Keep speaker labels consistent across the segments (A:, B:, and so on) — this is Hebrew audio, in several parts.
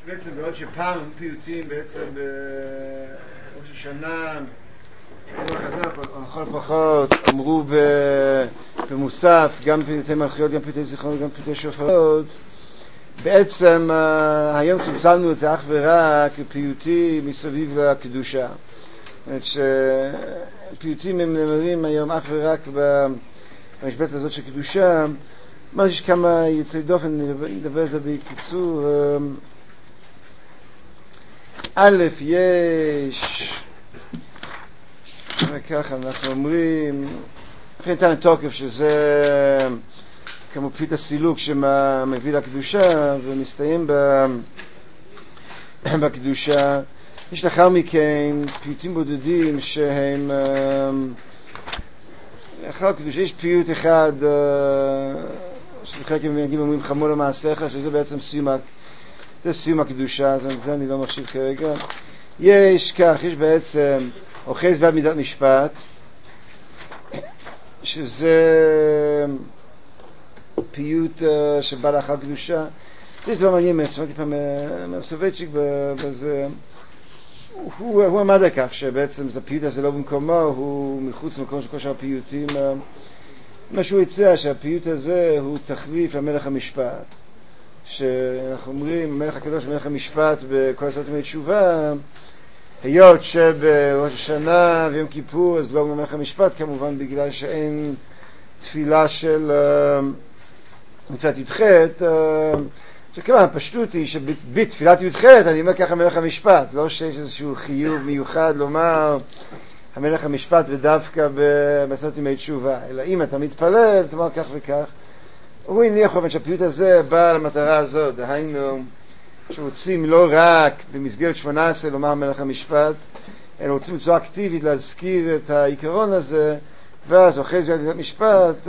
A: בעצם בעוד שפעם פיוטים בעצם בראש השנה לכל פחות אמרו במוסף גם פיוטי מלכויות, גם פיוטי זיכרון, גם פיוטי שופרות. בעצם היום צמצמנו את זה אך ורק פיוטים מסביב לקדושה. זאת אומרת שפיוטים הם נאמרים היום אך ורק במשבצת הזאת של קדושה. יש כמה יוצאי דופן, נדבר על זה בקיצור. א', יש וככה אנחנו אומרים אחרי ניתן התוקף שזה כמו פית הסילוק שמביא לקדושה ומסתיים בקדושה. יש לאחר מכן פיוטים בודדים שהם לאחר קדושה. יש פיוט אחד שחלק מהמנהגים אומרים חמור למעשיך, שזה בעצם סיום הקדושה, אז זה אני לא מחשיב כרגע. יש כך, יש בעצם אוחז בעד מידת משפט, שזה פיוט שבא לאחר קדושה. זה דבר מעניין, שמעתי פעם מהסובייצ'יק בזה, הוא עמד על כך שבעצם זה פיוט הזה לא במקומו, הוא מחוץ למקום של כל שאר הפיוטים. מה שהוא הציע שהפיוט הזה הוא תחליף למלך המשפט, שאנחנו אומרים מלך הקדוש ומלך המשפט בכל הסרט ימי תשובה, היות שבראש השנה ויום כיפור אז לא מלך המשפט כמובן בגלל שאין תפילה של תפילת י"ח, שכמובן הפשטות היא שבתפילת י"ח אני אומר ככה מלך המשפט, לא שיש איזשהו חיוב מיוחד לומר המלך המשפט ודווקא בסרט ימי תשובה, אלא אם אתה מתפלל תאמר כך וכך. הוא הניח שהפיוט הזה בא למטרה הזאת, דהיינו שרוצים לא רק במסגרת 18 לומר מלך המשפט, אלא רוצים בצורה אקטיבית להזכיר את העיקרון הזה, ואז אוחז ביד המשפט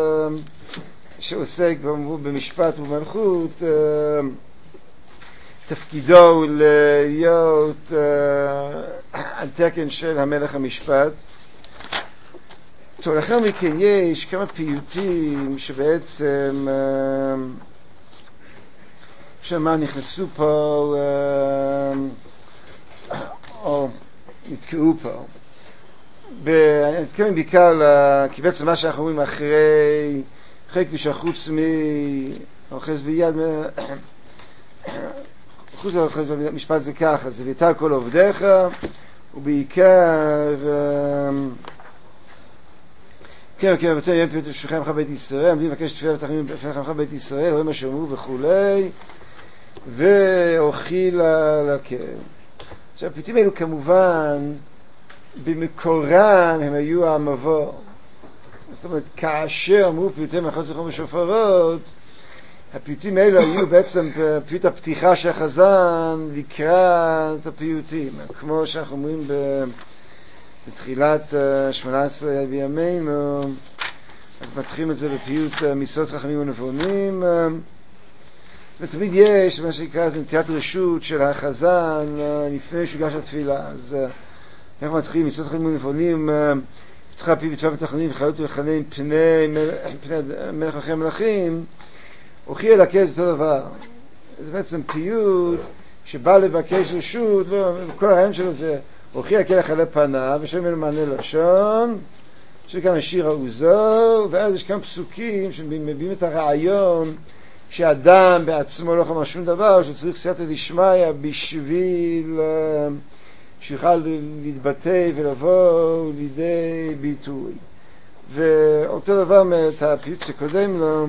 A: שעוסק במשפט ובמלכות, תפקידו הוא להיות על תקן של המלך המשפט. טוב, לאחר מכן יש כמה פיוטים שבעצם שמה נכנסו פה או נתקעו פה. אני מתכוון בעיקר כי בעצם מה שאנחנו אומרים אחרי קדושה חוץ מאוחז ביד חוץ מאוחז במשפט זה ככה, זה ויתר כל עובדיך, ובעיקר כן, ובתור יום פיוט שולחן עמך בית ישראל, עמדי מבקש תפילה ותחנונים בפניך עמך בית ישראל, רואים מה שאמרו וכולי, ואוכילה לקרן. עכשיו, הפיוטים האלו כמובן, במקורם הם היו המבוא. זאת אומרת, כאשר אמרו פיוטי מלכות זיכרון ושופרות, הפיוטים האלו היו בעצם פיוט הפתיחה של החזן לקראת הפיוטים. כמו שאנחנו אומרים בתחילת 18 בימינו, מתחילים את זה בפיוט מיסוד חכמים ונבונים, ותמיד יש מה שנקרא זה נטיית רשות של החזן לפני שהוגש התפילה. אז אנחנו מתחילים מיסוד חכמים ונבונים, פתחה פי בתפילה ותחנונים וחיות ולחנן פני מלך אחרי המלכים, הוכיח לקראת אותו דבר. זה בעצם פיוט שבא לבקש רשות, וכל הרעיון שלו זה הוכיח כלך עלי פניו, ושם ממנו מענה לשון, שכמה שיר העוזו, ואז יש כמה פסוקים שמביאים את הרעיון שאדם בעצמו לא יכול לומר שום דבר, שצריך סייעתא דשמיא בשביל שיוכל להתבטא ולבוא לידי ביטוי. ואותו דבר את הפיוט שקודם לו,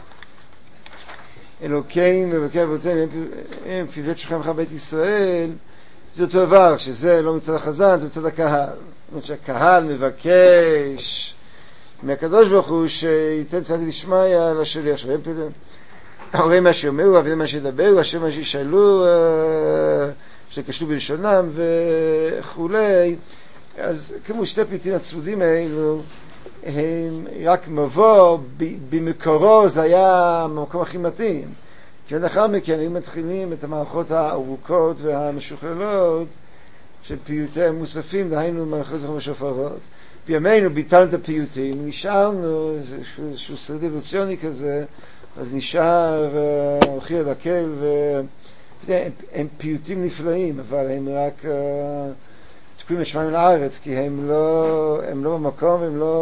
A: אלוקינו ואלוקי אבותינו הם פיוט שולחן עמך בית ישראל, זה אותו דבר, שזה לא מצד החזן, זה מצד הקהל. זאת אומרת שהקהל מבקש מהקדוש ברוך הוא שייתן סייעתא דשמיא לשליח. אומרים מה שאומרו, אבידם מה שידברו, השם מה שישאלו, שקשלו בלשונם וכולי. אז כמו שתי פיוטים הצמודים האלו, הם רק מבוא, במקורו זה היה המקום הכי מתאים. כי לאחר מכן הם מתחילים את המערכות הארוכות והמשוכללות של פיוטי מוספים, דהיינו מלכות זיכרון ושופרות. בימינו ביטלנו את הפיוטים, נשארנו איזשהו שריד אבולוציוני כזה, אז נשאר הוכיח לקהל הם פיוטים נפלאים, אבל הם רק תקועים לשמיים לארץ, כי הם לא במקום,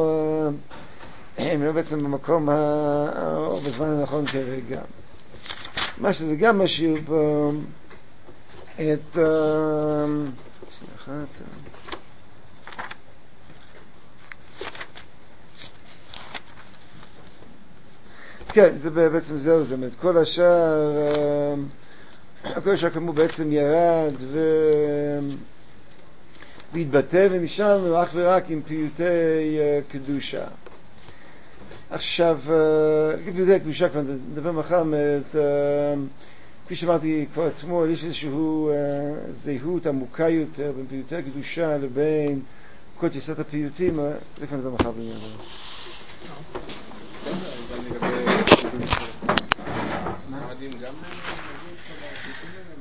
A: הם לא בעצם במקום או בזמן הנכון כרגע. מה שזה גם משאיר פה את כן, זה בעצם זהו, זאת אומרת, כל השאר כמובן בעצם ירד והתבטא, ונשארנו אך ורק עם פיוטי קדושה. עכשיו, פיוטי קדושה כבר נדבר מחר, כפי שאמרתי כבר אתמול, יש איזשהו זהות עמוקה יותר בין פיוטי קדושה לבין כל תפיסת הפיוטים, זה כבר נדבר מחר בעניין הזה. ספרדים גם